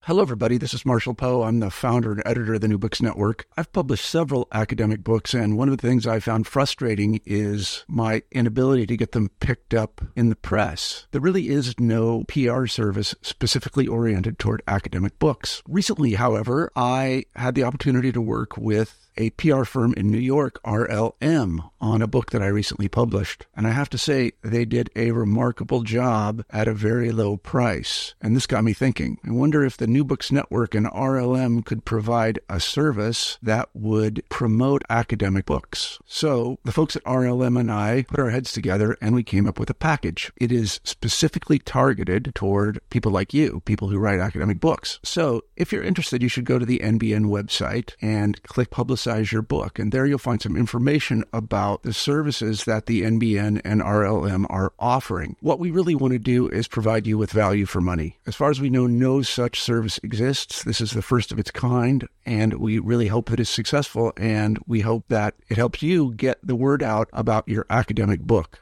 Hello, everybody. This is Marshall Poe. I'm the founder and editor of the New Books Network. I've published several academic books, and one of the things I found frustrating is my inability to get them picked up in the press. There really is no PR service specifically oriented toward academic books. Recently, however, I had the opportunity to work with a PR firm in New York, RLM, on a book that I recently published. And I have to say, they did a remarkable job at a very low price. And this got me thinking. I wonder if the New Books Network and RLM could provide a service that would promote academic books. So the folks at RLM and I put our heads together and we came up with a package. It is specifically targeted toward people like you, people who write academic books. So if you're interested, you should go to the NBN website and click Publicize Your Book. And there you'll find some information about the services that the NBN and RLM are offering. What we really want to do is provide you with value for money. As far as we know, no such service exists. This is the first of its kind, and we really hope that it's successful, and we hope that it helps you get the word out about your academic book.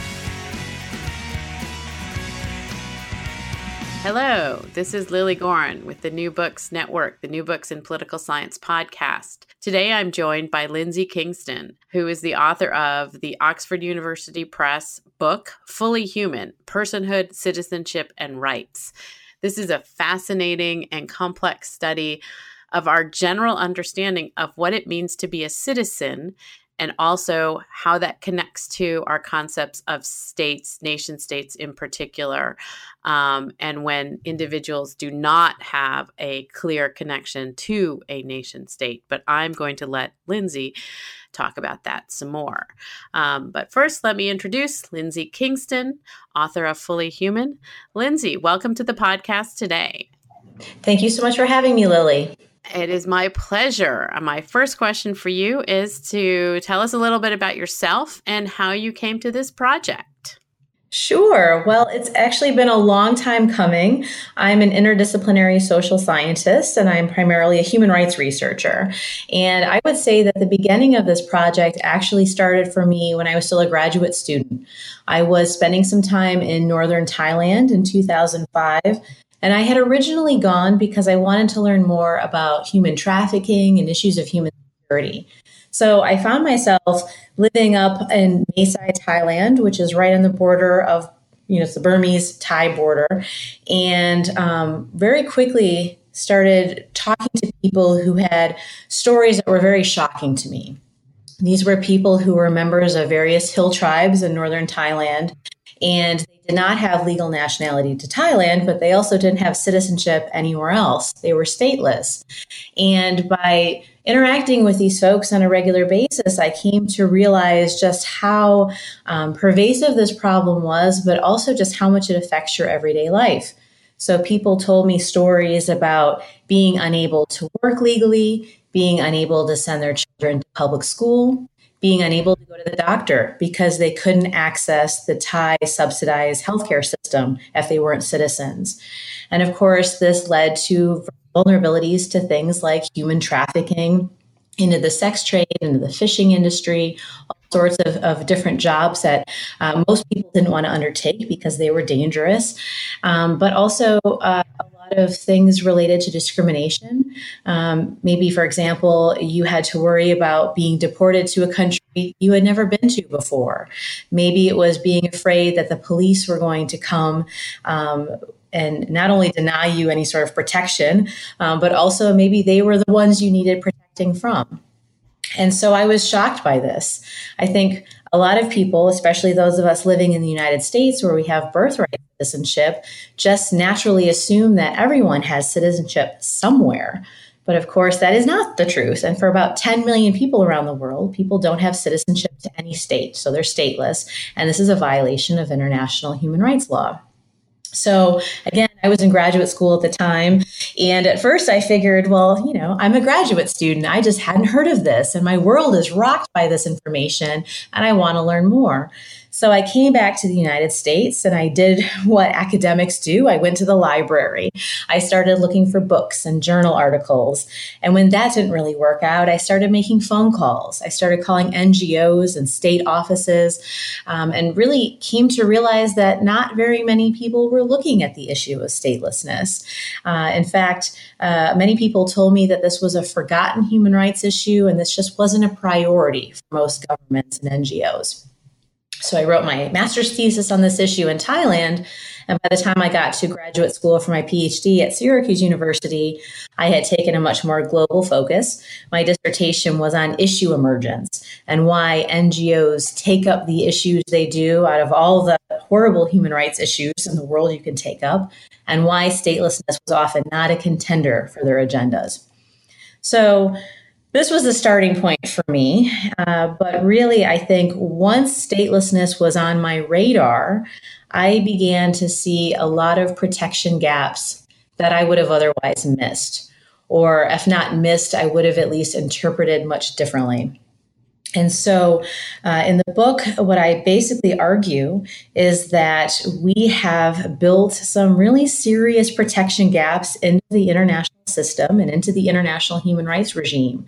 Hello, this is Lily Gorin with the New Books Network, the New Books in Political Science podcast. Today I'm joined by Lindsay Kingston, who is the author of the Oxford University Press book, Fully Human: Personhood, Citizenship, and Rights. This is a fascinating and complex study of our general understanding of what it means to be a citizen, and also how that connects to our concepts of states, nation states in particular, and when individuals do not have a clear connection to a nation state. But I'm going to let Lindsay talk about that some more. But first, let me introduce Lindsay Kingston, author of Fully Human. Lindsay, welcome to the podcast today. Thank you so much for having me, Lily. It is my pleasure. My first question for you is to tell us a little bit about yourself and how you came to this project. Sure. Well, it's actually been a long time coming. I'm an interdisciplinary social scientist, and I'm primarily a human rights researcher. And I would say that the beginning of this project actually started for me when I was still a graduate student. I was spending some time in northern Thailand in 2005. And I had originally gone because I wanted to learn more about human trafficking and issues of human security. So I found myself living up in Mae Sai, Thailand, which is right on the border of, it's the Burmese-Thai border, and very quickly started talking to people who had stories that were very shocking to me. These were people who were members of various hill tribes in northern Thailand, and they did not have legal nationality to Thailand, but they also didn't have citizenship anywhere else. They were stateless. And by interacting with these folks on a regular basis, I came to realize just how pervasive this problem was, but also just how much it affects your everyday life. So people told me stories about being unable to work legally, being unable to send their children to public school, being unable to go to the doctor because they couldn't access the Thai subsidized healthcare system if they weren't citizens. And of course, this led to vulnerabilities to things like human trafficking, into the sex trade, into the fishing industry, all sorts of different jobs that most people didn't want to undertake because they were dangerous, but also a lot of things related to discrimination. Maybe, for example, you had to worry about being deported to a country you had never been to before. Maybe it was being afraid that the police were going to come and not only deny you any sort of protection, but also maybe they were the ones you needed protecting from. And so I was shocked by this. I think a lot of people, especially those of us living in the United States where we have birthright citizenship, just naturally assume that everyone has citizenship somewhere. But of course, that is not the truth. And for about 10 million people around the world, people don't have citizenship to any state. So they're stateless. And this is a violation of international human rights law. So again, I was in graduate school at the time. And at first I figured, well, I'm a graduate student. I just hadn't heard of this. And my world is rocked by this information. And I want to learn more. So I came back to the United States and I did what academics do. I went to the library. I started looking for books and journal articles. And when that didn't really work out, I started making phone calls. I started calling NGOs and state offices, and really came to realize that not very many people were looking at the issue of statelessness. In fact, many people told me that this was a forgotten human rights issue and this just wasn't a priority for most governments and NGOs. So I wrote my master's thesis on this issue in Thailand. And by the time I got to graduate school for my PhD at Syracuse University, I had taken a much more global focus. My dissertation was on issue emergence and why NGOs take up the issues they do out of all the horrible human rights issues in the world you can take up, and why statelessness was often not a contender for their agendas. So this was the starting point for me. But really, I think once statelessness was on my radar, I began to see a lot of protection gaps that I would have otherwise missed. Or if not missed, I would have at least interpreted much differently. And so in the book, what I basically argue is that we have built some really serious protection gaps into the international system and into the international human rights regime.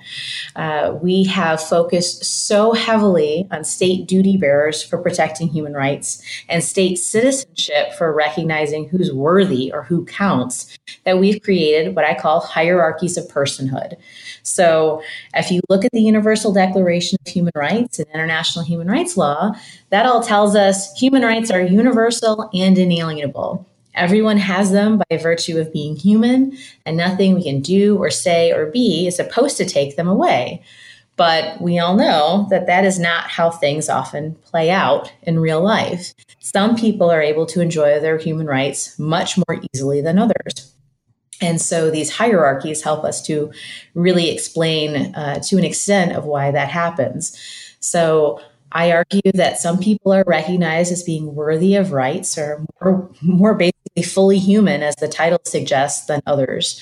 We have focused so heavily on state duty bearers for protecting human rights and state citizenship for recognizing who's worthy or who counts, that we've created what I call hierarchies of personhood. So if you look at the Universal Declaration of Human Rights and international human rights law, that all tells us human rights are universal and inalienable. Everyone has them by virtue of being human, and nothing we can do or say or be is supposed to take them away. But we all know that that is not how things often play out in real life. Some people are able to enjoy their human rights much more easily than others. And so these hierarchies help us to really explain to an extent of why that happens. So I argue that some people are recognized as being worthy of rights or more basically fully human, as the title suggests, than others.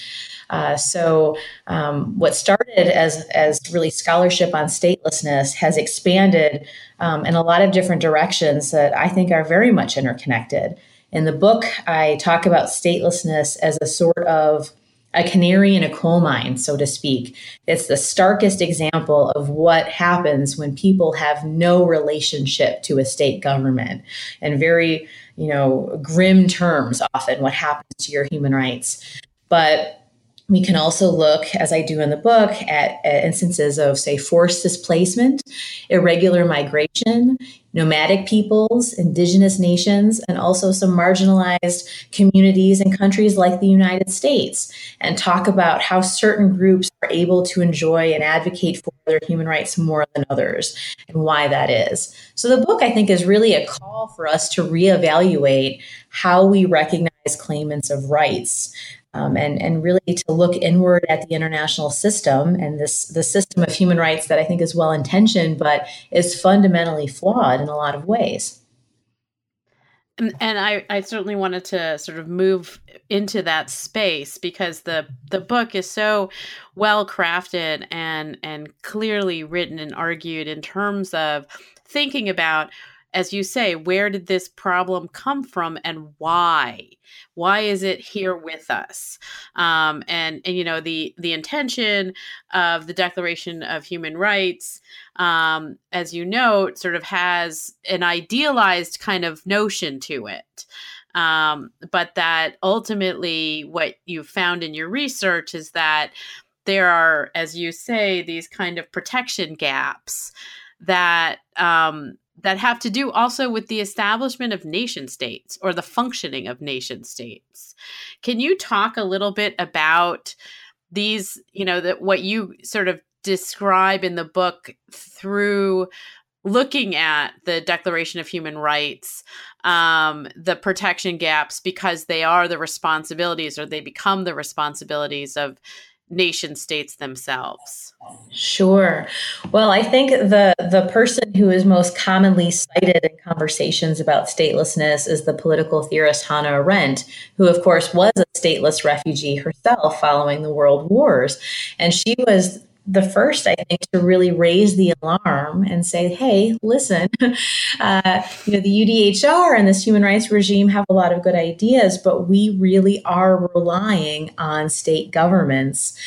So what started as really scholarship on statelessness has expanded in a lot of different directions that I think are very much interconnected. In the book, I talk about statelessness as a sort of a canary in a coal mine, so to speak. It's the starkest example of what happens when people have no relationship to a state government. In very, grim terms, often what happens to your human rights. But we can also look, as I do in the book, at instances of, say, forced displacement, irregular migration, nomadic peoples, indigenous nations, and also some marginalized communities and countries like the United States, and talk about how certain groups are able to enjoy and advocate for their human rights more than others, and why that is. So the book, I think, is really a call for us to reevaluate how we recognize claimants of rights. And really to look inward at the international system and the system of human rights that I think is well-intentioned, but is fundamentally flawed in a lot of ways. And I certainly wanted to sort of move into that space because the book is so well crafted and clearly written and argued in terms of thinking about, as you say, where did this problem come from and why? Why is it here with us? And the intention of the Declaration of Human Rights, as you note, sort of has an idealized kind of notion to it. But that ultimately what you found in your research is that there are, as you say, these kind of protection gaps that have to do also with the establishment of nation states or the functioning of nation states. Can you talk a little bit about these, what you sort of describe in the book through looking at the Declaration of Human Rights, the protection gaps, because they are the responsibilities, or they become the responsibilities of nation states themselves? Sure. Well, I think the person who is most commonly cited in conversations about statelessness is the political theorist Hannah Arendt, who, of course, was a stateless refugee herself following the World Wars. And she was the first, I think, to really raise the alarm and say, hey, listen, the UDHR and this human rights regime have a lot of good ideas, but we really are relying on state governments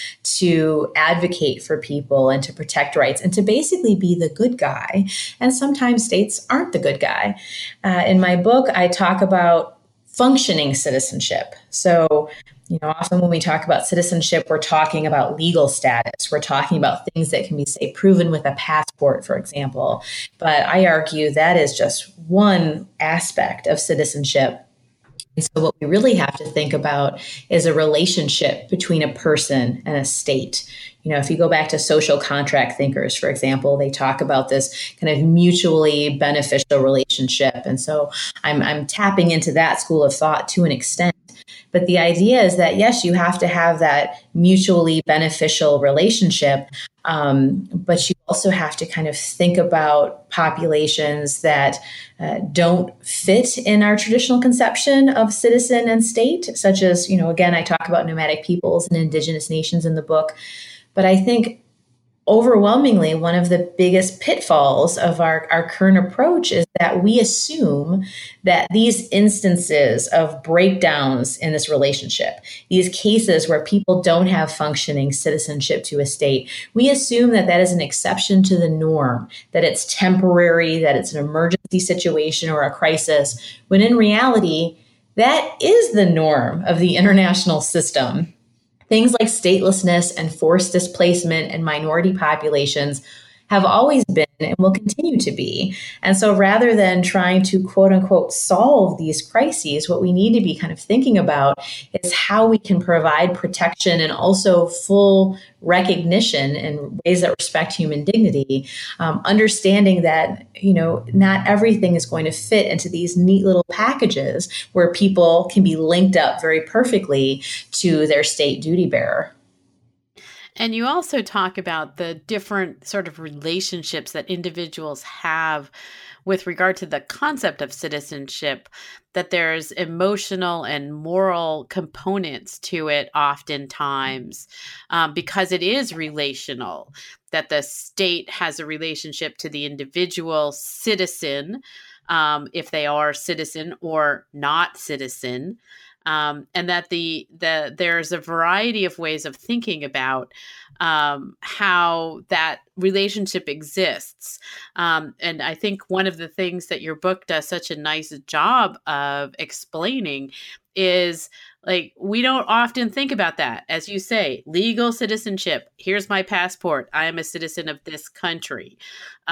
to advocate for people and to protect rights and to basically be the good guy. And sometimes states aren't the good guy. In my book, I talk about functioning citizenship. So, often when we talk about citizenship, we're talking about legal status. We're talking about things that can be, say, proven with a passport, for example. But I argue that is just one aspect of citizenship. And so what we really have to think about is a relationship between a person and a state. If you go back to social contract thinkers, for example, they talk about this kind of mutually beneficial relationship. And so I'm tapping into that school of thought to an extent. But the idea is that, yes, you have to have that mutually beneficial relationship, but you also have to kind of think about populations that don't fit in our traditional conception of citizen and state, such as, again, I talk about nomadic peoples and indigenous nations in the book. But I think overwhelmingly, one of the biggest pitfalls of our current approach is that we assume that these instances of breakdowns in this relationship, these cases where people don't have functioning citizenship to a state, we assume that that is an exception to the norm, that it's temporary, that it's an emergency situation or a crisis, when in reality, that is the norm of the international system. Things like statelessness and forced displacement and minority populations have always been and will continue to be. And so rather than trying to, quote unquote, solve these crises, what we need to be kind of thinking about is how we can provide protection and also full recognition in ways that respect human dignity, understanding that, not everything is going to fit into these neat little packages where people can be linked up very perfectly to their state duty bearer. And you also talk about the different sort of relationships that individuals have with regard to the concept of citizenship, that there's emotional and moral components to it oftentimes, because it is relational, that the state has a relationship to the individual citizen, if they are citizen or not citizen. And that there's a variety of ways of thinking about how that relationship exists. And I think one of the things that your book does such a nice job of explaining is, like, we don't often think about that. As you say, legal citizenship. Here's my passport. I am a citizen of this country.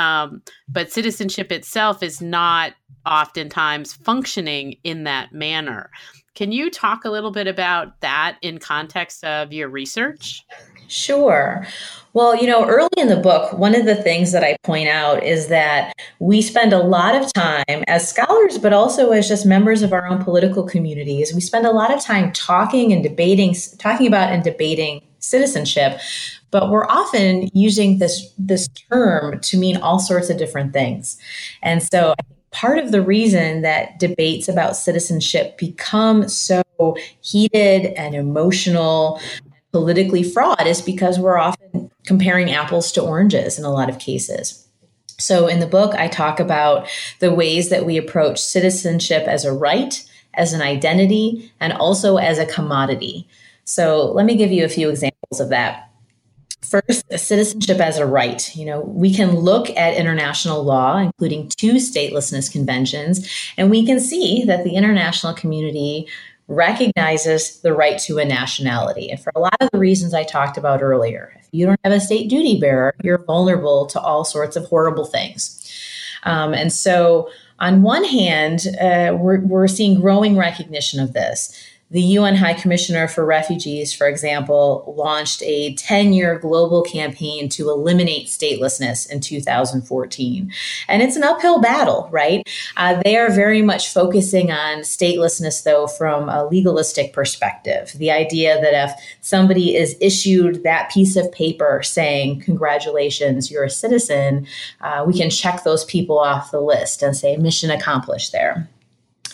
But citizenship itself is not oftentimes functioning in that manner. Can you talk a little bit about that in context of your research? Sure. Well, early in the book, one of the things that I point out is that we spend a lot of time as scholars, but also as just members of our own political communities, we spend a lot of time talking about and debating citizenship, but we're often using this term to mean all sorts of different things. And so I think part of the reason that debates about citizenship become so heated and emotional, politically fraught, is because we're often comparing apples to oranges in a lot of cases. So in the book, I talk about the ways that we approach citizenship as a right, as an identity, and also as a commodity. So let me give you a few examples of that. First, citizenship as a right. We can look at international law, including 2 statelessness conventions, and we can see that the international community recognizes the right to a nationality. And for a lot of the reasons I talked about earlier, if you don't have a state duty bearer, you're vulnerable to all sorts of horrible things. And so on one hand, we're seeing growing recognition of this. The UN High Commissioner for Refugees, for example, launched a 10-year global campaign to eliminate statelessness in 2014. And it's an uphill battle, right? They are very much focusing on statelessness, though, from a legalistic perspective. The idea that if somebody is issued that piece of paper saying, congratulations, you're a citizen, we can check those people off the list and say, mission accomplished there.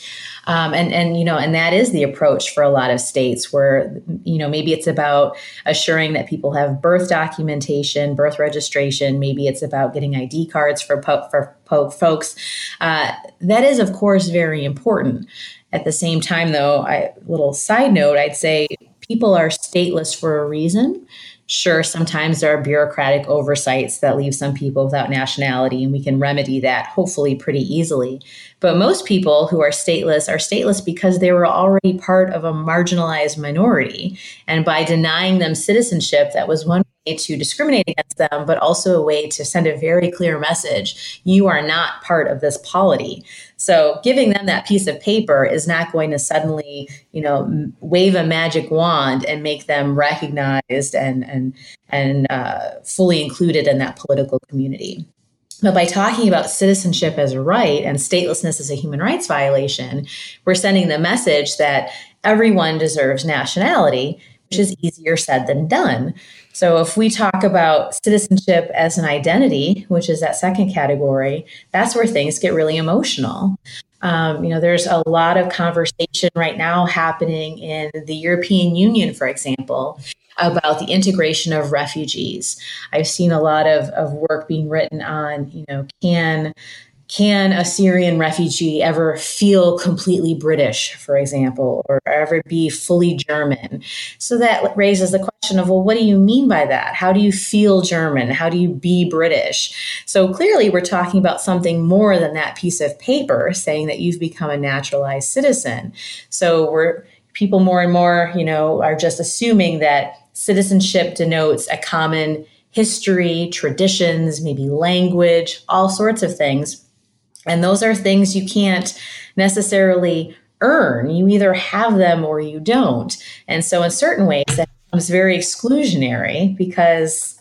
And that is the approach for a lot of states where, maybe it's about assuring that people have birth documentation, birth registration. Maybe it's about getting ID cards for folks. That is, of course, very important. At the same time, though, little side note, I'd say people are stateless for a reason. Sure, sometimes there are bureaucratic oversights that leave some people without nationality, and we can remedy that hopefully pretty easily. But most people who are stateless because they were already part of a marginalized minority. And by denying them citizenship, that was one way to discriminate against them, but also a way to send a very clear message. You are not part of this polity. So giving them that piece of paper is not going to suddenly, wave a magic wand and make them recognized and fully included in that political community. But by talking about citizenship as a right and statelessness as a human rights violation, we're sending the message that everyone deserves nationality, which is easier said than done. So if we talk about citizenship as an identity, which is that second category, that's where things get really emotional. There's a lot of conversation right now happening in the European Union, for example, about the integration of refugees. I've seen a lot of work being written on, can a Syrian refugee ever feel completely British, for example, or ever be fully German? So that raises the question of, well, what do you mean by that? How do you feel German? How do you be British? So clearly we're talking about something more than that piece of paper saying that you've become a naturalized citizen. So people more and more, are just assuming that citizenship denotes a common history, traditions, maybe language, all sorts of things. And those are things you can't necessarily earn. You either have them or you don't. And so in certain ways, that becomes very exclusionary because,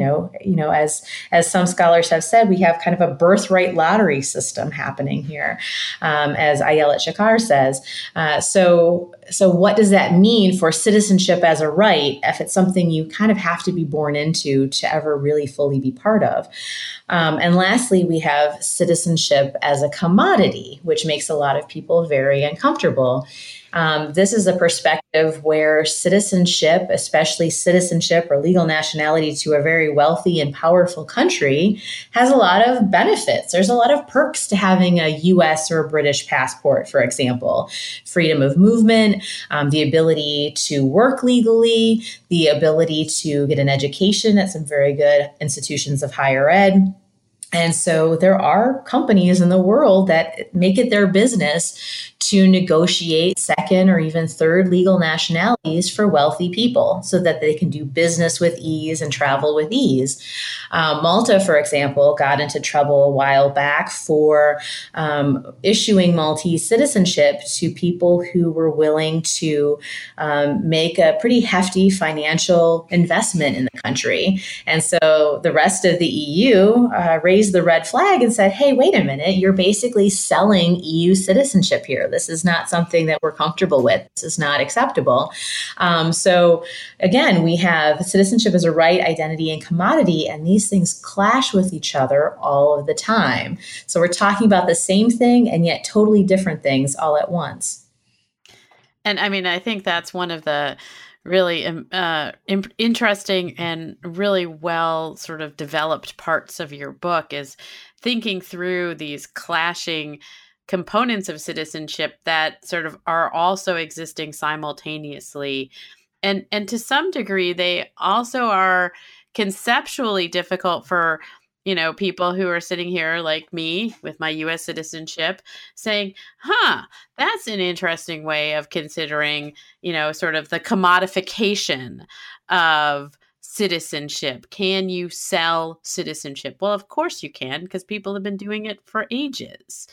as some scholars have said, we have kind of a birthright lottery system happening here, as Ayelet Shakar says. So what does that mean for citizenship as a right if it's something you kind of have to be born into to ever really fully be part of? And lastly, we have citizenship as a commodity, which makes a lot of people very uncomfortable. This is a perspective where citizenship, especially citizenship or legal nationality to a very wealthy and powerful country, has a lot of benefits. There's a lot of perks to having a US or a British passport, for example. Freedom of movement, the ability to work legally, the ability to get an education at some very good institutions of higher ed. And so there are companies in the world that make it their business to negotiate second or even third legal nationalities for wealthy people so that they can do business with ease and travel with ease. Malta, for example, got into trouble a while back for issuing Maltese citizenship to people who were willing to make a pretty hefty financial investment in the country. And so the rest of the EU raised the red flag and said, hey, wait a minute, you're basically selling EU citizenship here. This is not something that we're comfortable with. This is not acceptable. So again, we have citizenship as a right, identity, and commodity, and these things clash with each other all of the time. So we're talking about the same thing and yet totally different things all at once. And I mean, I think that's one of the really interesting and really well sort of developed parts of your book is thinking through these clashing components of citizenship that sort of are also existing simultaneously. And to some degree, they also are conceptually difficult for, people who are sitting here like me with my US citizenship saying, that's an interesting way of considering, sort of the commodification of citizenship. Can you sell citizenship? Well, of course you can, because people have been doing it for ages.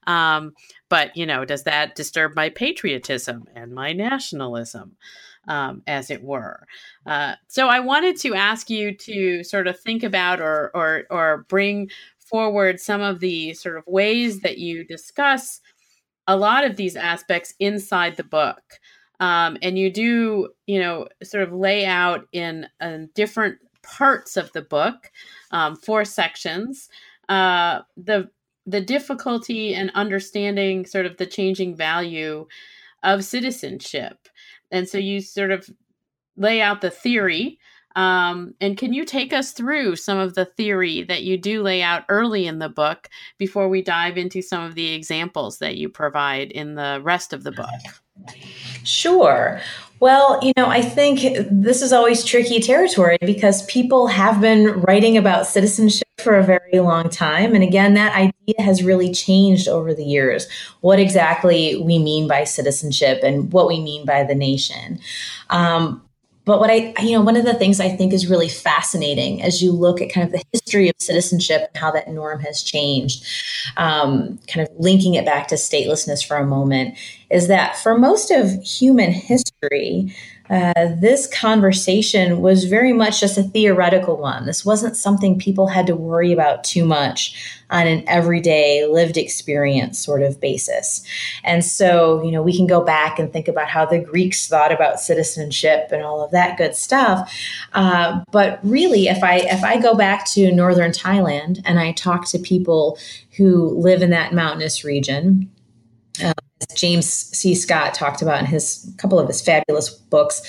But, does that disturb my patriotism and my nationalism, as it were? So I wanted to ask you to sort of think about or bring forward some of the sort of ways that you discuss a lot of these aspects inside the book. And you do, sort of lay out in different parts of the book, 4 sections, the the difficulty and understanding sort of the changing value of citizenship. And so you sort of lay out the theory. And can you take us through some of the theory that you do lay out early in the book before we dive into some of the examples that you provide in the rest of the book? Sure. Well, I think this is always tricky territory because people have been writing about citizenship for a very long time. And again, that idea has really changed over the years, what exactly we mean by citizenship and what we mean by the nation. But one of the things I think is really fascinating as you look at kind of the history of citizenship and how that norm has changed, kind of linking it back to statelessness for a moment, is that for most of human history, this conversation was very much just a theoretical one. This wasn't something people had to worry about too much on an everyday lived experience sort of basis. And so, we can go back and think about how the Greeks thought about citizenship and all of that good stuff. But really, if I go back to northern Thailand and I talk to people who live in that mountainous region, as James C. Scott talked about in couple of his fabulous books,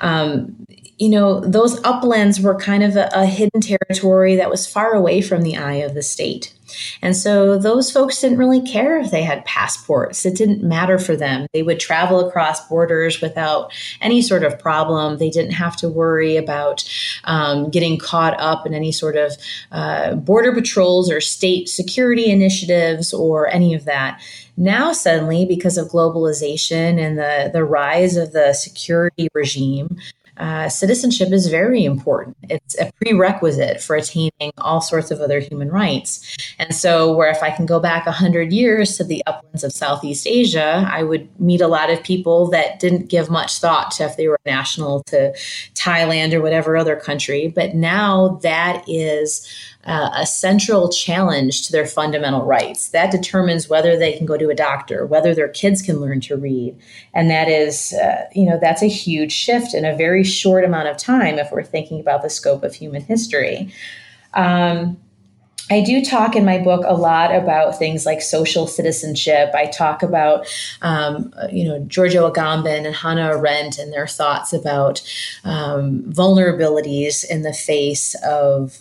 those uplands were kind of a hidden territory that was far away from the eye of the state. And so those folks didn't really care if they had passports. It didn't matter for them. They would travel across borders without any sort of problem. They didn't have to worry about getting caught up in any sort of border patrols or state security initiatives or any of that. Now, suddenly, because of globalization and the rise of the security regime, citizenship is very important. It's a prerequisite for attaining all sorts of other human rights. And so where if I can go back 100 years to the uplands of Southeast Asia, I would meet a lot of people that didn't give much thought to if they were national to Thailand or whatever other country. But now that is a central challenge to their fundamental rights. That determines whether they can go to a doctor, whether their kids can learn to read. And that is, that's a huge shift in a very short amount of time if we're thinking about the scope of human history. I do talk in my book a lot about things like social citizenship. I talk about, Giorgio Agamben and Hannah Arendt and their thoughts about vulnerabilities in the face of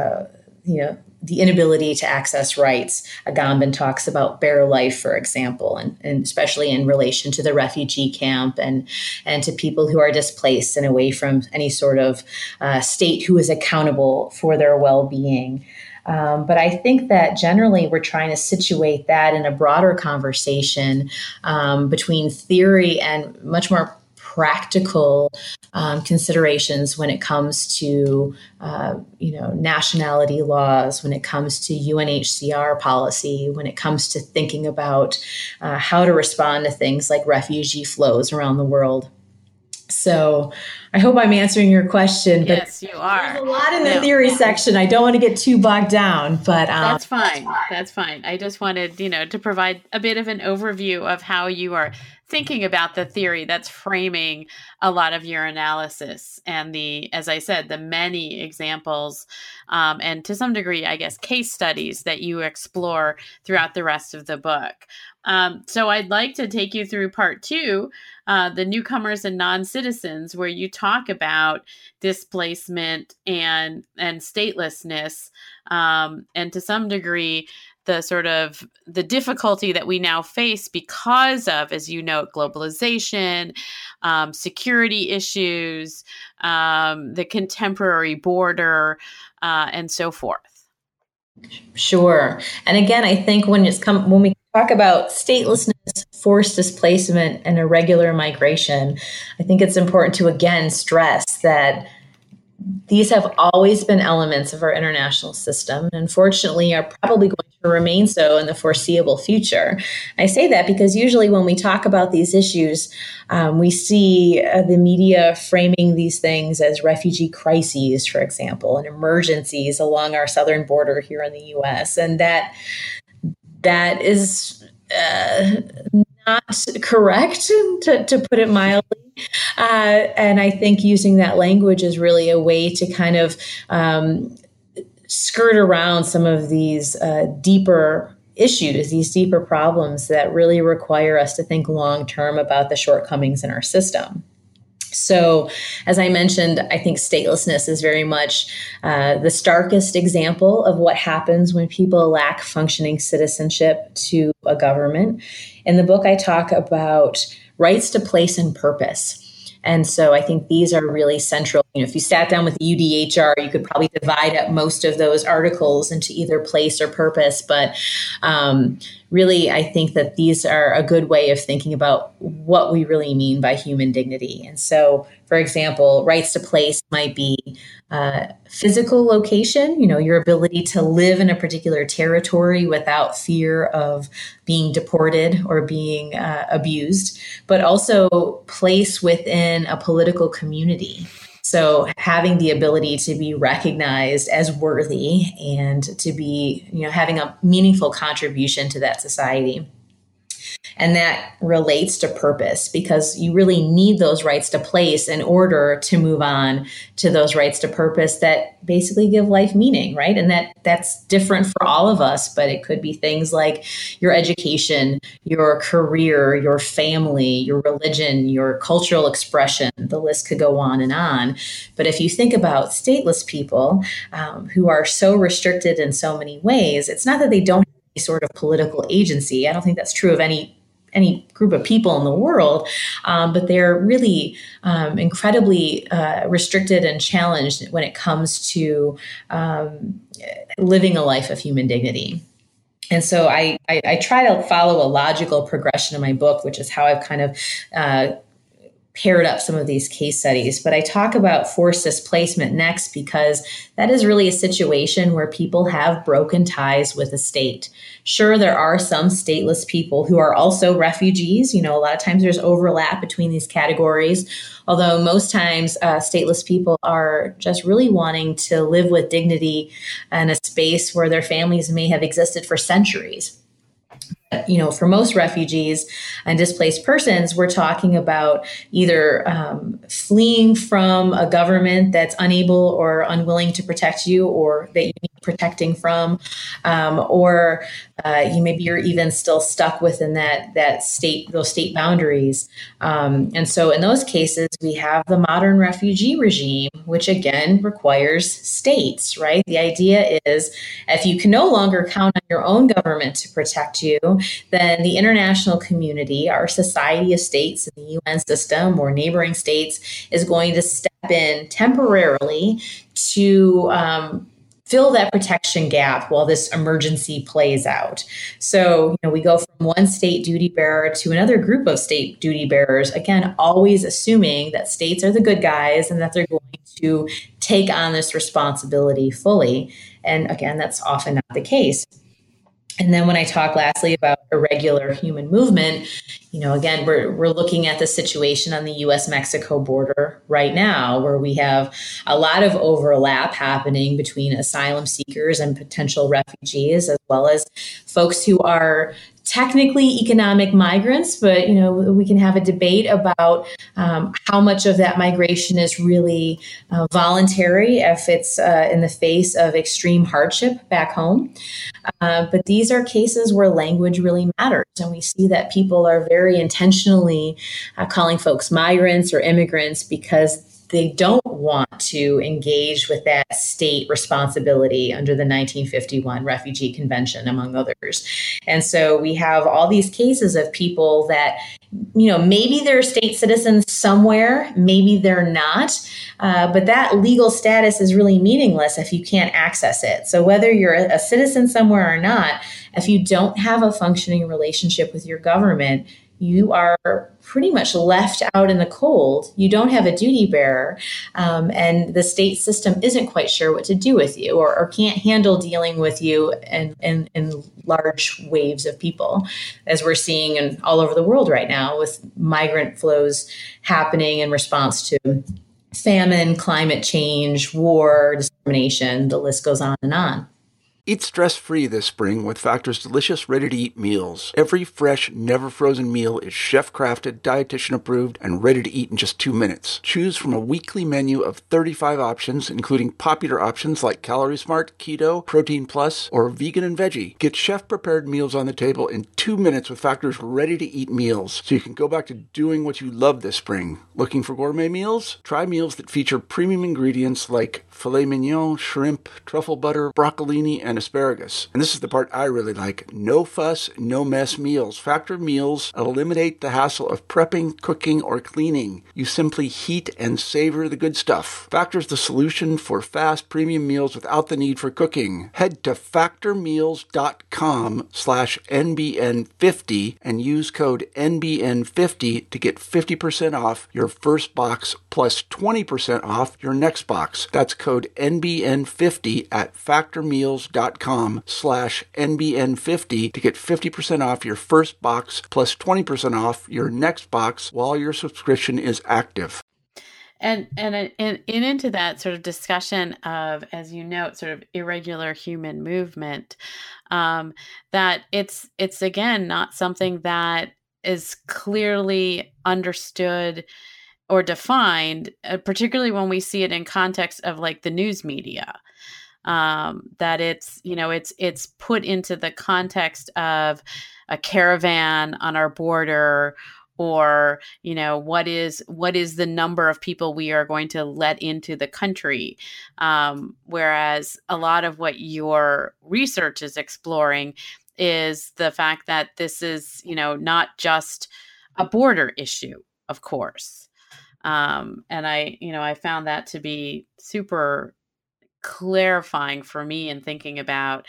the inability to access rights. Agamben talks about bare life, for example, and especially in relation to the refugee camp and to people who are displaced and away from any sort of state who is accountable for their well-being. But I think that generally we're trying to situate that in a broader conversation between theory and much more practical considerations when it comes to, nationality laws, when it comes to UNHCR policy, when it comes to thinking about how to respond to things like refugee flows around the world. So I hope I'm answering your question. But yes, you are. There's a lot in the theory section. I don't want to get too bogged down, but that's fine. That's fine. I just wanted, to provide a bit of an overview of how you are thinking about the theory that's framing a lot of your analysis and as I said, the many examples and to some degree, I guess, case studies that you explore throughout the rest of the book. So I'd like to take you through part 2, the newcomers and non-citizens, where you talk about displacement and statelessness, and to some degree, the sort of the difficulty that we now face because of, as you note, globalization, security issues, the contemporary border, and so forth. Sure. And again, I think when we talk about statelessness, forced displacement, and irregular migration, I think it's important to again stress that these have always been elements of our international system, and unfortunately are probably going to remain so in the foreseeable future. I say that because usually when we talk about these issues, we see the media framing these things as refugee crises, for example, and emergencies along our southern border here in the U.S., and that is not correct, to put it mildly. And I think using that language is really a way to kind of skirt around some of these deeper issues, these deeper problems that really require us to think long term about the shortcomings in our system. So, as I mentioned, I think statelessness is very much the starkest example of what happens when people lack functioning citizenship to a government. In the book, I talk about rights to place and purpose. And so I think these are really central. If you sat down with the UDHR, you could probably divide up most of those articles into either place or purpose. But really, I think that these are a good way of thinking about what we really mean by human dignity. And so, for example, rights to place might be physical location, your ability to live in a particular territory without fear of being deported or being abused, but also place within a political community. So having the ability to be recognized as worthy and to be, having a meaningful contribution to that society. And that relates to purpose, because you really need those rights to place in order to move on to those rights to purpose that basically give life meaning, right? And that's different for all of us, but it could be things like your education, your career, your family, your religion, your cultural expression. The list could go on and on. But if you think about stateless people who are so restricted in so many ways, it's not that they don't have any sort of political agency. I don't think that's true of any group of people in the world, but they're really incredibly restricted and challenged when it comes to living a life of human dignity. And so I try to follow a logical progression in my book, which is how I've kind of paired up some of these case studies. But I talk about forced displacement next because that is really a situation where people have broken ties with the state. Sure, there are some stateless people who are also refugees. A lot of times there's overlap between these categories, although most times stateless people are just really wanting to live with dignity in a space where their families may have existed for centuries. For most refugees and displaced persons, we're talking about either fleeing from a government that's unable or unwilling to protect you, or that you need protecting from, or you're even still stuck within that state, those state boundaries. And so in those cases, we have the modern refugee regime, which again requires states, right? The idea is if you can no longer count on your own government to protect you, then the international community, our society of states in the UN system or neighboring states, is going to step in temporarily to fill that protection gap while this emergency plays out. So, we go from one state duty bearer to another group of state duty bearers, again, always assuming that states are the good guys and that they're going to take on this responsibility fully. And again, that's often not the case. And then when I talk lastly about irregular human movement, again, we're looking at the situation on the U.S.-Mexico border right now, where we have a lot of overlap happening between asylum seekers and potential refugees, as well as folks who are technically economic migrants, but we can have a debate about how much of that migration is really voluntary if it's in the face of extreme hardship back home. But these are cases where language really matters, and we see that people are very intentionally calling folks migrants or immigrants because they don't want to engage with that state responsibility under the 1951 Refugee Convention, among others. And so we have all these cases of people that, maybe they're state citizens somewhere, maybe they're not, but that legal status is really meaningless if you can't access it. So whether you're a citizen somewhere or not, if you don't have a functioning relationship with your government, you are pretty much left out in the cold. You don't have a duty bearer, and the state system isn't quite sure what to do with you or can't handle dealing with you in large waves of people, as we're seeing all over the world right now with migrant flows happening in response to famine, climate change, war, discrimination. The list goes on and on. Eat stress-free this spring with Factor's delicious, ready-to-eat meals. Every fresh, never-frozen meal is chef-crafted, dietitian-approved, and ready to eat in just 2 minutes. Choose from a weekly menu of 35 options, including popular options like Calorie Smart, Keto, Protein Plus, or Vegan and Veggie. Get chef-prepared meals on the table in 2 minutes with Factor's ready-to-eat meals, so you can go back to doing what you love this spring. Looking for gourmet meals? Try meals that feature premium ingredients like filet mignon, shrimp, truffle butter, broccolini, and asparagus. And this is the part I really like. No fuss, no mess meals. Factor meals eliminate the hassle of prepping, cooking, or cleaning. You simply heat and savor the good stuff. Factor's the solution for fast premium meals without the need for cooking. Head to factormeals.com/NBN50 and use code NBN50 to get 50% off your first box plus 20% off your next box. That's code NBN50 at factormeals.com/NBN50 to get 50% off your first box plus 20% off your next box while your subscription is active. And into that sort of discussion of, as you note, sort of irregular human movement, that it's again not something that is clearly understood or defined, particularly when we see it in context of like the news media. That it's put into the context of a caravan on our border, or what is the number of people we are going to let into the country, whereas a lot of what your research is exploring is the fact that this is not just a border issue, of course. And I found that to be super clarifying for me in thinking about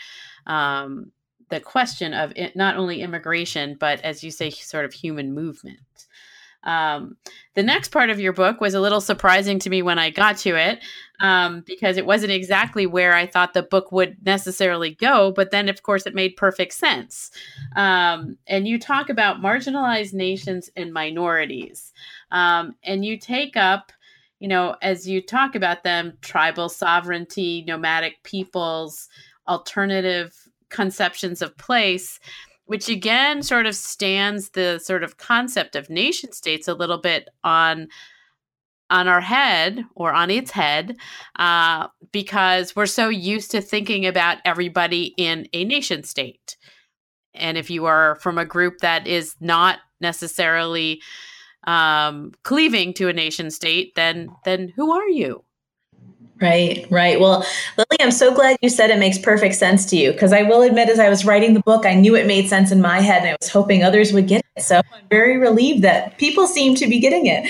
the question of not only immigration, but, as you say, sort of human movement. The next part of your book was a little surprising to me when I got to it, because it wasn't exactly where I thought the book would necessarily go. But then, of course, it made perfect sense. And you talk about marginalized nations and minorities. And you take up, as you talk about them, tribal sovereignty, nomadic peoples, alternative conceptions of place, which again sort of stands the sort of concept of nation states a little bit on our head, or on its head, because we're so used to thinking about everybody in a nation state. And if you are from a group that is not necessarily cleaving to a nation state, then who are you? Right. Well, Lily, I'm so glad you said it makes perfect sense to you, because I will admit, as I was writing the book, I knew it made sense in my head, and I was hoping others would get it. So I'm very relieved that people seem to be getting it.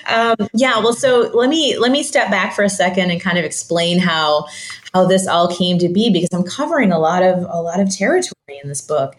So let me step back for a second and kind of explain how this all came to be, because I'm covering a lot of territory in this book.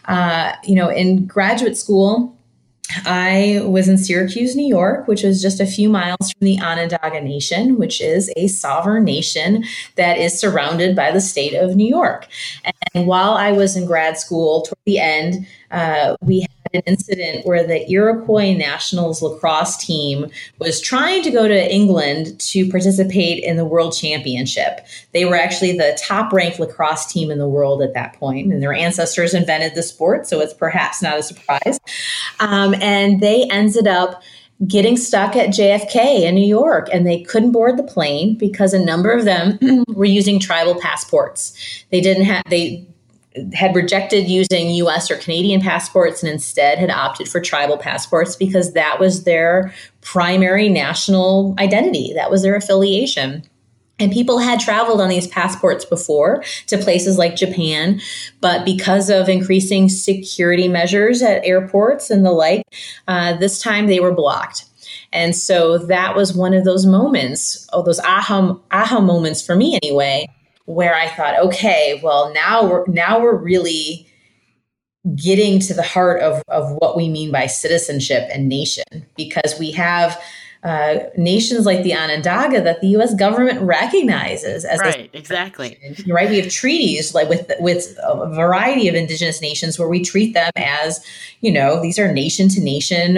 In graduate school, I was in Syracuse, New York, which is just a few miles from the Onondaga Nation, which is a sovereign nation that is surrounded by the state of New York. And while I was in grad school, toward the end, we had an incident where the Iroquois Nationals lacrosse team was trying to go to England to participate in the World Championship. They were actually the top-ranked lacrosse team in the world at that point, and their ancestors invented the sport, so it's perhaps not a surprise. And they ended up getting stuck at JFK in New York, and they couldn't board the plane because a number of them were using tribal passports. They had rejected using U.S. or Canadian passports and instead had opted for tribal passports because that was their primary national identity. That was their affiliation. And people had traveled on these passports before to places like Japan, but because of increasing security measures at airports and the like, this time they were blocked. And so that was one of those moments, those aha moments for me anyway, where I thought, okay, well, now we're really getting to the heart of what we mean by citizenship and nation, because we have nations like the Onondaga that the U.S. government recognizes as right, exactly. Right, we have treaties like with a variety of indigenous nations where we treat them as, these are nation to nation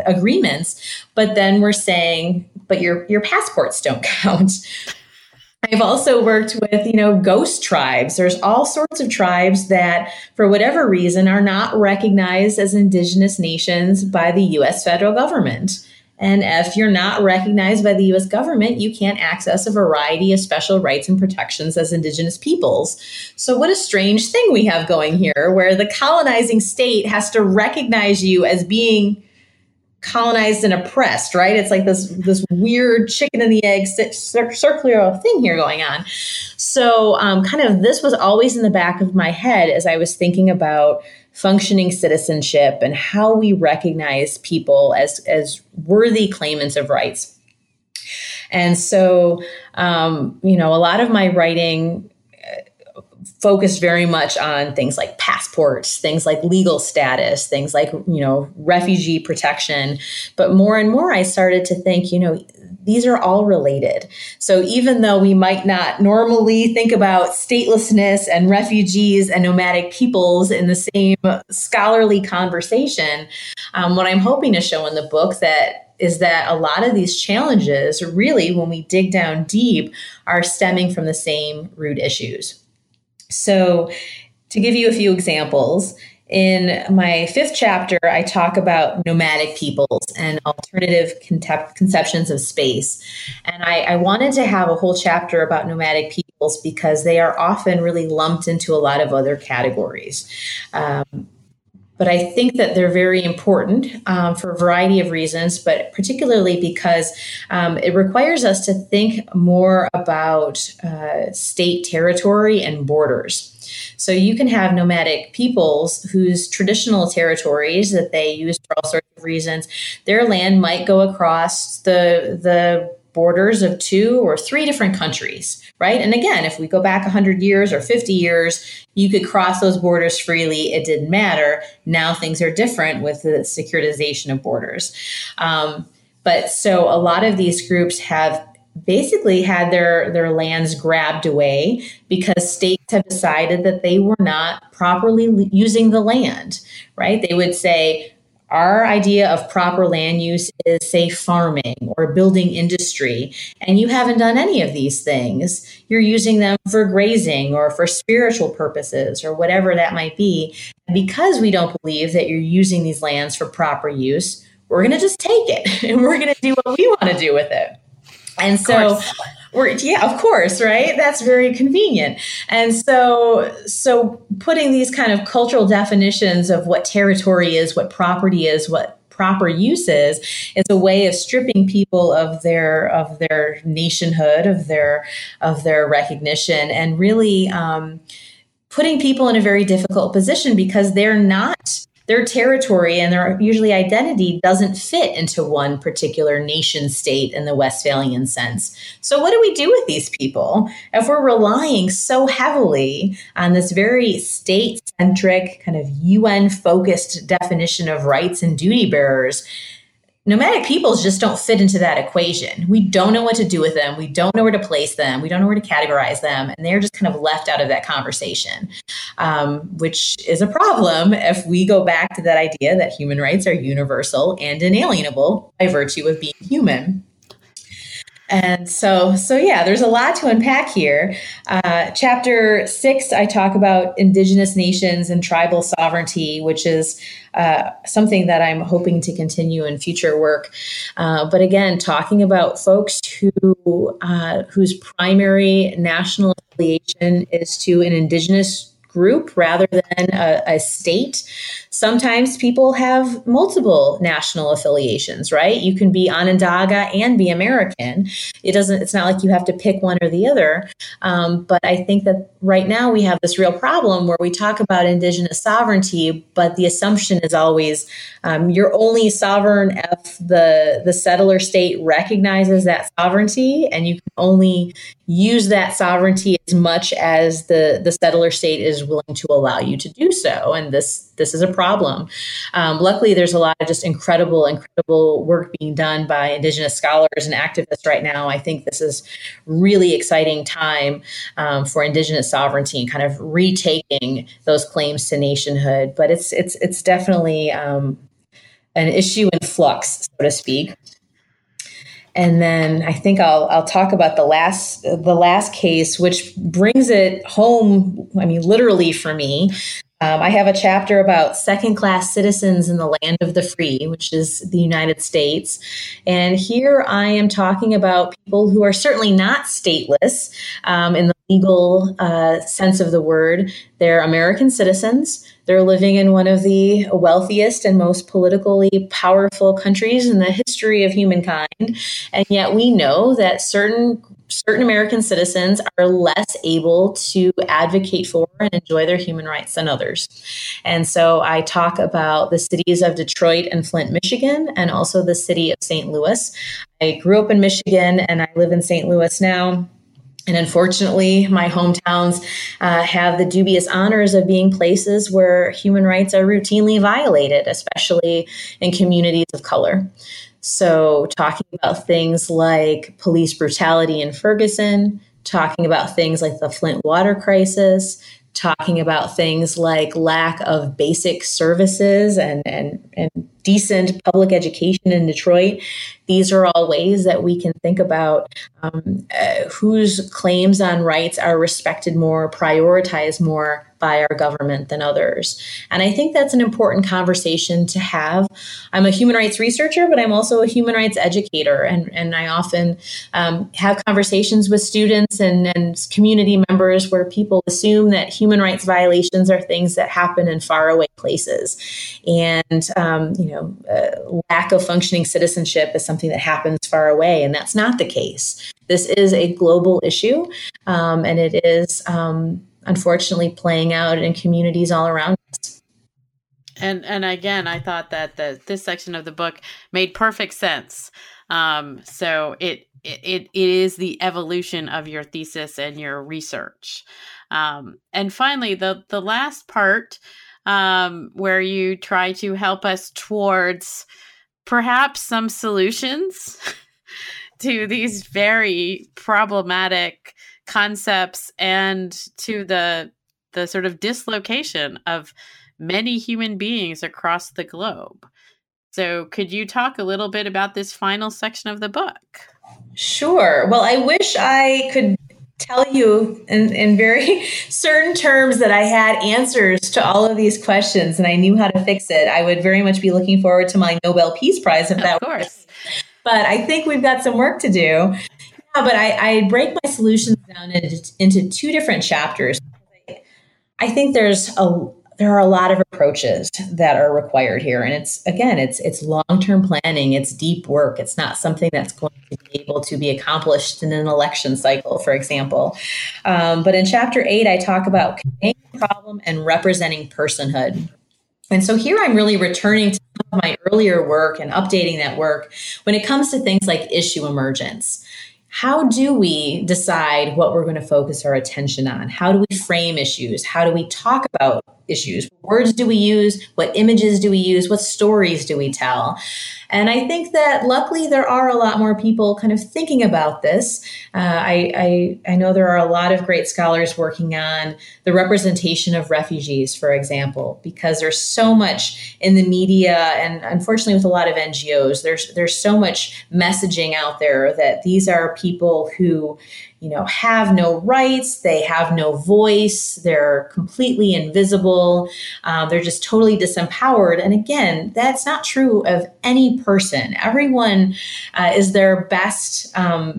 agreements. But then we're saying, but your passports don't count. I've also worked with, ghost tribes. There's all sorts of tribes that, for whatever reason, are not recognized as indigenous nations by the U.S. federal government. And if you're not recognized by the U.S. government, you can't access a variety of special rights and protections as indigenous peoples. So what a strange thing we have going here, where the colonizing state has to recognize you as being colonized and oppressed, right? It's like this weird chicken and the egg circular thing here going on. So kind of this was always in the back of my head as I was thinking about functioning citizenship and how we recognize people as worthy claimants of rights. And so, a lot of my writing focused very much on things like passports, things like legal status, things like, refugee protection. But more and more, I started to think, these are all related. So even though we might not normally think about statelessness and refugees and nomadic peoples in the same scholarly conversation, what I'm hoping to show in the book is that a lot of these challenges, really, when we dig down deep, are stemming from the same root issues. So to give you a few examples, in my 5th chapter, I talk about nomadic peoples and alternative conceptions of space. And I wanted to have a whole chapter about nomadic peoples because they are often really lumped into a lot of other categories. But I think that they're very important for a variety of reasons, but particularly because it requires us to think more about state territory and borders. So you can have nomadic peoples whose traditional territories that they use for all sorts of reasons, their land might go across the borders of 2 or 3 different countries, right? And again, if we go back 100 years or 50 years, you could cross those borders freely. It didn't matter. Now things are different with the securitization of borders. But so a lot of these groups have basically had their lands grabbed away because states have decided that they were not properly using the land, right? They would say, our idea of proper land use is, say, farming or building industry, and you haven't done any of these things. You're using them for grazing or for spiritual purposes or whatever that might be. And because we don't believe that you're using these lands for proper use, we're going to just take it and we're going to do what we want to do with it. And so of course, right? That's very convenient. And so putting these kind of cultural definitions of what territory is, what property is, what proper use is a way of stripping people of their nationhood, of their recognition, and really putting people in a very difficult position because their territory and their usually identity doesn't fit into one particular nation state in the Westphalian sense. So what do we do with these people if we're relying so heavily on this very state-centric, kind of UN-focused definition of rights and duty bearers? Nomadic peoples just don't fit into that equation. We don't know what to do with them. We don't know where to place them. We don't know where to categorize them. And they're just kind of left out of that conversation, which is a problem if we go back to that idea that human rights are universal and inalienable by virtue of being human. And so yeah, there's a lot to unpack here. Chapter 6, I talk about indigenous nations and tribal sovereignty, which is something that I'm hoping to continue in future work. But again, talking about folks whose primary national affiliation is to an indigenous group rather than a state. Sometimes people have multiple national affiliations, right? You can be Onondaga and be American. It's not like you have to pick one or the other. But I think that right now we have this real problem where we talk about indigenous sovereignty, but the assumption is always you're only sovereign if the settler state recognizes that sovereignty, and you can only use that sovereignty as much as the settler state is willing to allow you to do so. And this is a problem. Luckily, there's a lot of just incredible work being done by Indigenous scholars and activists right now. I think this is really exciting time for Indigenous sovereignty and kind of retaking those claims to nationhood. But it's definitely an issue in flux, so to speak. And then I think I'll talk about the last case, which brings it home. I mean, literally for me. I have a chapter about second-class citizens in the land of the free, which is the United States. And here I am talking about people who are certainly not stateless in the legal sense of the word. They're American citizens. They're living in one of the wealthiest and most politically powerful countries in the history of humankind. And yet we know that certain American citizens are less able to advocate for and enjoy their human rights than others. And so I talk about the cities of Detroit and Flint, Michigan, and also the city of St. Louis. I grew up in Michigan and I live in St. Louis now. And unfortunately, my hometowns have the dubious honors of being places where human rights are routinely violated, especially in communities of color. So talking about things like police brutality in Ferguson, talking about things like the Flint water crisis, talking about things like lack of basic services and decent public education in Detroit. These are all ways that we can think about whose claims on rights are respected more, prioritized more by our government than others. And I think that's an important conversation to have. I'm a human rights researcher, but I'm also a human rights educator. And I often have conversations with students and community members where people assume that human rights violations are things that happen in faraway places. And, lack of functioning citizenship is something that happens far away. And that's not the case. This is a global issue, and it is unfortunately playing out in communities all around us. And again, I thought that this section of the book made perfect sense. So it is the evolution of your thesis and your research. And finally, the last part, where you try to help us towards perhaps some solutions to these very problematic concepts and to the sort of dislocation of many human beings across the globe. So could you talk a little bit about this final section of the book? Sure. Well, I wish I could tell you in very certain terms that I had answers to all of these questions and I knew how to fix it. I would very much be looking forward to my Nobel Peace Prize if that were. But I think we've got some work to do. Yeah, but I break my solutions down into two different chapters. I think there are a lot of approaches that are required here. And it's long-term planning. It's deep work. It's not something that's going to be able to be accomplished in an election cycle, for example. But in chapter 8, I talk about conveying the problem and representing personhood. And so here I'm really returning to some of my earlier work and updating that work when it comes to things like issue emergence. How do we decide what we're going to focus our attention on? How do we frame issues? How do we talk about issues? What words do we use? What images do we use? What stories do we tell? And I think that luckily there are a lot more people kind of thinking about this. I know there are a lot of great scholars working on the representation of refugees, for example, because there's so much in the media and unfortunately with a lot of NGOs, there's so much messaging out there that these are people who have no rights, they have no voice, they're completely invisible, they're just totally disempowered. And again, that's not true of any person. Everyone is their best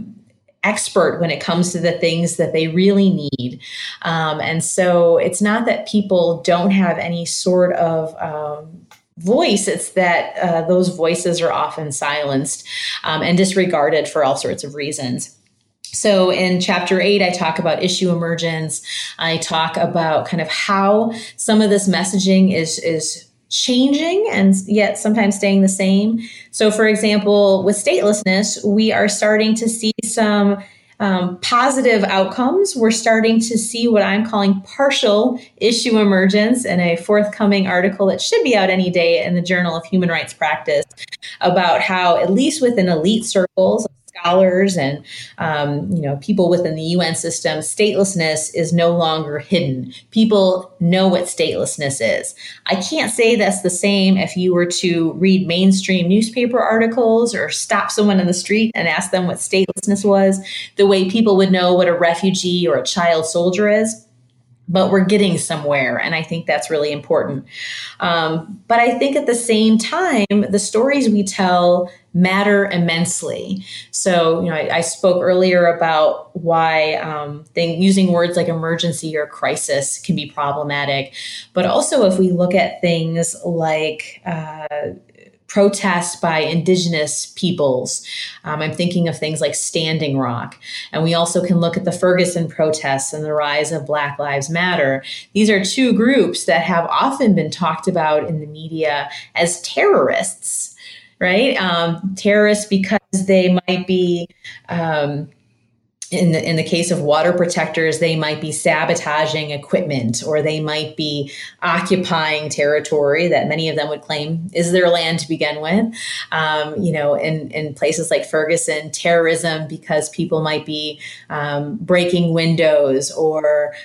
expert when it comes to the things that they really need. And so it's not that people don't have any sort of voice, it's that those voices are often silenced and disregarded for all sorts of reasons. So in chapter 8, I talk about issue emergence. I talk about kind of how some of this messaging is changing and yet sometimes staying the same. So for example, with statelessness, we are starting to see some positive outcomes. We're starting to see what I'm calling partial issue emergence in a forthcoming article that should be out any day in the Journal of Human Rights Practice about how, at least within elite circles, scholars and people within the UN system, statelessness is no longer hidden. People know what statelessness is. I can't say that's the same if you were to read mainstream newspaper articles or stop someone in the street and ask them what statelessness was, the way people would know what a refugee or a child soldier is. But we're getting somewhere, and I think that's really important. But I think at the same time, the stories we tell matter immensely. So, I spoke earlier about why using words like emergency or crisis can be problematic. But also, if we look at things like protests by indigenous peoples. I'm thinking of things like Standing Rock. And we also can look at the Ferguson protests and the rise of Black Lives Matter. These are two groups that have often been talked about in the media as terrorists, right? Terrorists because they might be in the case of water protectors, they might be sabotaging equipment, or they might be occupying territory that many of them would claim is their land to begin with. In places like Ferguson, terrorism because people might be breaking windows or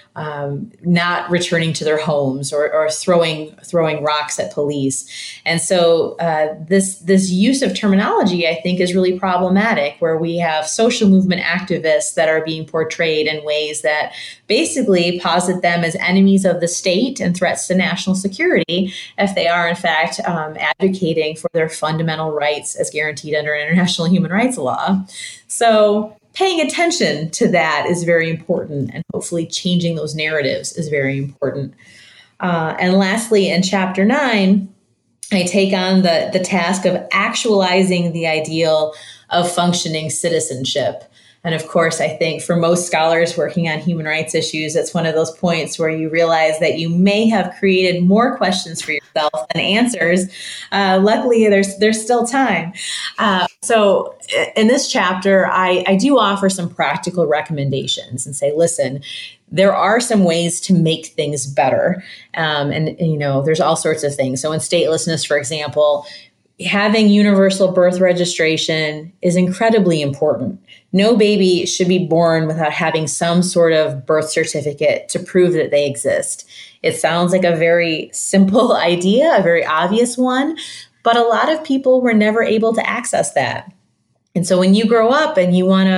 not returning to their homes or throwing rocks at police. And so this use of terminology, I think, is really problematic, where we have social movement activists that are being portrayed in ways that basically posit them as enemies of the state and threats to national security if they are, in fact, advocating for their fundamental rights as guaranteed under international human rights law. So paying attention to that is very important, and hopefully changing those narratives is very important. And lastly, in Chapter 9, I take on the task of actualizing the ideal of functioning citizenship. And of course, I think for most scholars working on human rights issues, it's one of those points where you realize that you may have created more questions for yourself than answers. Luckily, there's still time. So in this chapter, I do offer some practical recommendations and say, listen, there are some ways to make things better. There's all sorts of things. So in statelessness, for example, having universal birth registration is incredibly important. No baby should be born without having some sort of birth certificate to prove that they exist. It sounds like a very simple idea, a very obvious one, but a lot of people were never able to access that. And so when you grow up and you want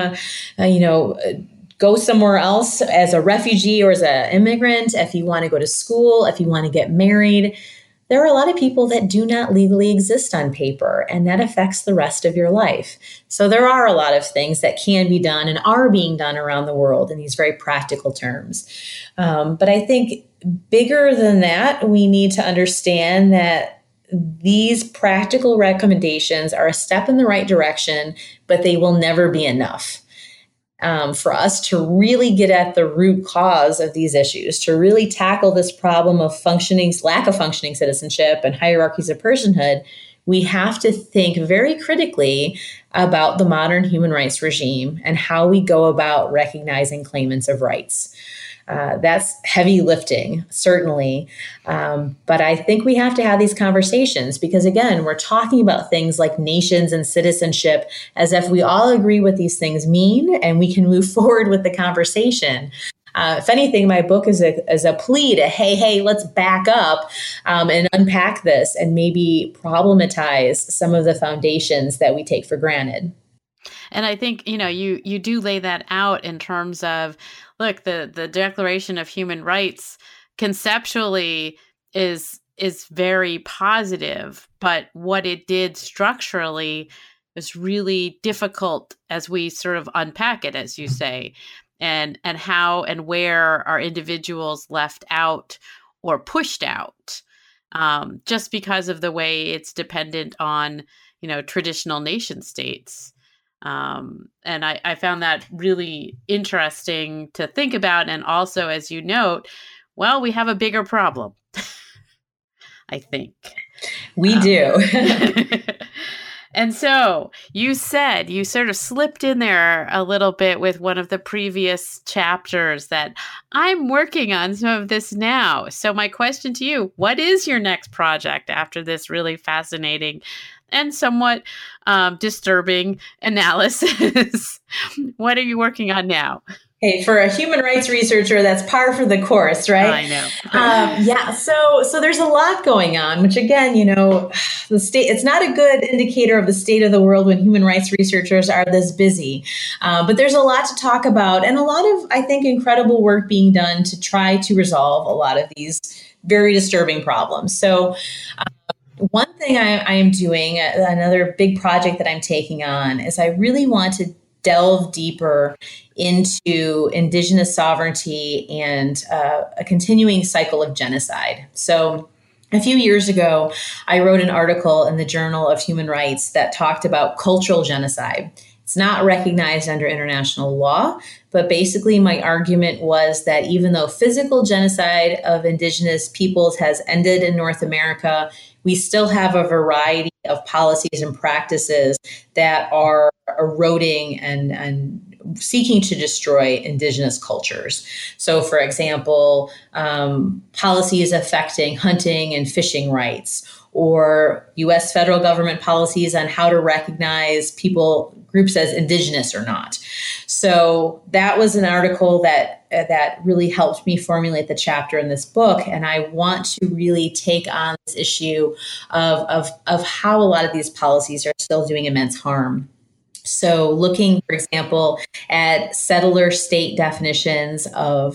to, go somewhere else as a refugee or as an immigrant, if you want to go to school, if you want to get married, there are a lot of people that do not legally exist on paper, and that affects the rest of your life. So there are a lot of things that can be done and are being done around the world in these very practical terms. But I think bigger than that, we need to understand that these practical recommendations are a step in the right direction, but they will never be enough. For us to really get at the root cause of these issues, to really tackle this problem of lack of functioning citizenship and hierarchies of personhood, we have to think very critically about the modern human rights regime and how we go about recognizing claimants of rights. That's heavy lifting, certainly. But I think we have to have these conversations because, again, we're talking about things like nations and citizenship as if we all agree what these things mean and we can move forward with the conversation. If anything, my book is a plea to, hey, let's back up and unpack this and maybe problematize some of the foundations that we take for granted. And I think, you do lay that out in terms of, look, the Declaration of Human Rights conceptually is very positive, but what it did structurally is really difficult as we sort of unpack it, as you say, and how and where are individuals left out or pushed out, just because of the way it's dependent on, traditional nation states. And I found that really interesting to think about. And also, as you note, well, we have a bigger problem, I think. We do. And so you sort of slipped in there a little bit with one of the previous chapters that I'm working on some of this now. So my question to you, what is your next project after this really fascinating and somewhat disturbing analysis. What are you working on now? Hey, for a human rights researcher, that's par for the course, right? I know. Yeah. So there's a lot going on, which again, it's not a good indicator of the state of the world when human rights researchers are this busy. But there's a lot to talk about and a lot of, I think, incredible work being done to try to resolve a lot of these very disturbing problems. So one thing I am doing, another big project that I'm taking on, is I really want to delve deeper into Indigenous sovereignty and a continuing cycle of genocide. So a few years ago, I wrote an article in the Journal of Human Rights that talked about cultural genocide. It's not recognized under international law, but basically my argument was that even though physical genocide of Indigenous peoples has ended in North America, we still have a variety of policies and practices that are eroding and seeking to destroy Indigenous cultures. So, for example, policies affecting hunting and fishing rights, or U.S. federal government policies on how to recognize groups as Indigenous or not. So that was an article that really helped me formulate the chapter in this book. And I want to really take on this issue of how a lot of these policies are still doing immense harm. So looking, for example, at settler state definitions of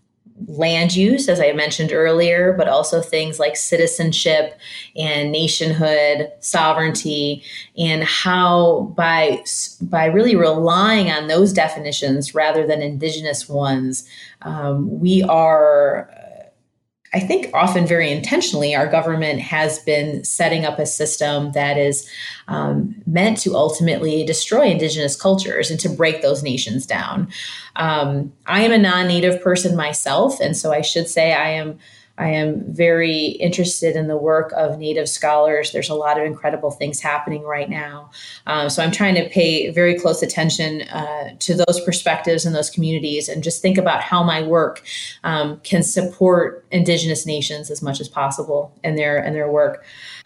land use, as I mentioned earlier, but also things like citizenship and nationhood, sovereignty, and how by really relying on those definitions rather than Indigenous ones, we are, I think often very intentionally, our government has been setting up a system that is meant to ultimately destroy Indigenous cultures and to break those nations down. I am a non-Native person myself, and so I should say I am very interested in the work of Native scholars. There's a lot of incredible things happening right now. So I'm trying to pay very close attention to those perspectives and those communities and just think about how my work can support Indigenous nations as much as possible in their work.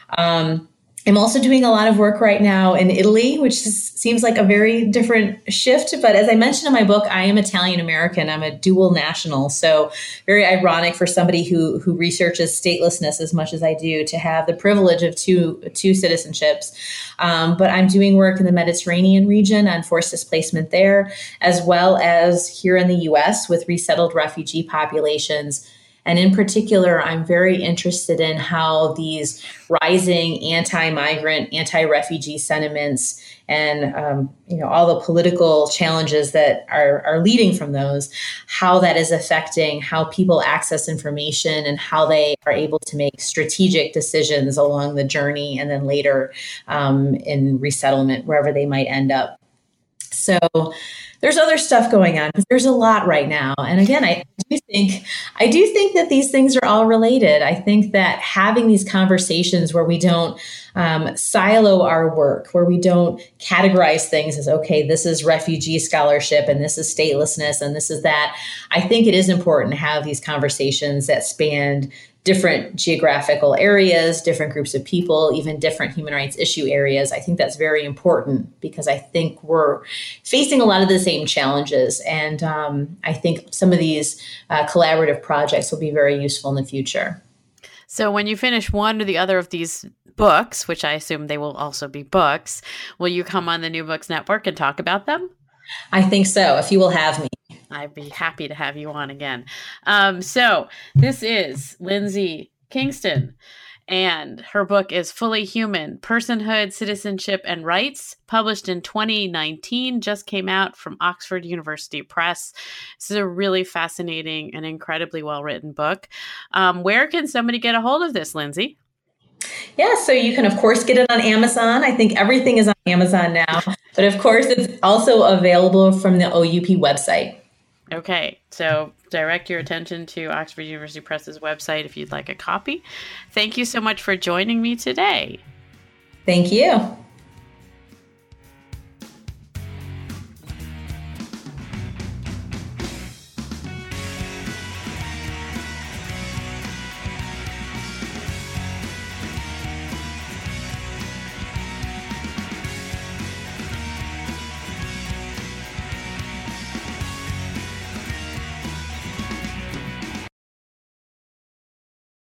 I'm also doing a lot of work right now in Italy, which seems like a very different shift. But as I mentioned in my book, I am Italian American. I'm a dual national. So very ironic for somebody who researches statelessness as much as I do to have the privilege of two citizenships. But I'm doing work in the Mediterranean region on forced displacement there, as well as here in the U.S. with resettled refugee populations. And in particular, I'm very interested in how these rising anti-migrant, anti-refugee sentiments and all the political challenges that are leading from those, how that is affecting how people access information and how they are able to make strategic decisions along the journey and then later in resettlement, wherever they might end up. So there's other stuff going on, but there's a lot right now. And again, I do think that these things are all related. I think that having these conversations where we don't silo our work, where we don't categorize things as, okay, this is refugee scholarship and this is statelessness and this is that. I think it is important to have these conversations that span different geographical areas, different groups of people, even different human rights issue areas. I think that's very important because I think we're facing a lot of the same challenges. And I think some of these collaborative projects will be very useful in the future. So when you finish one or the other of these books, which I assume they will also be books, will you come on the New Books Network and talk about them? I think so, if you will have me. I'd be happy to have you on again. So this is Lindsay Kingston, and her book is Fully Human: Personhood, Citizenship, and Rights, published in 2019, just came out from Oxford University Press. This is a really fascinating and incredibly well-written book. Where can somebody get a hold of this, Lindsay? Yeah, so you can, of course, get it on Amazon. I think everything is on Amazon now. But of course, it's also available from the OUP website. Okay, so direct your attention to Oxford University Press's website if you'd like a copy. Thank you so much for joining me today. Thank you.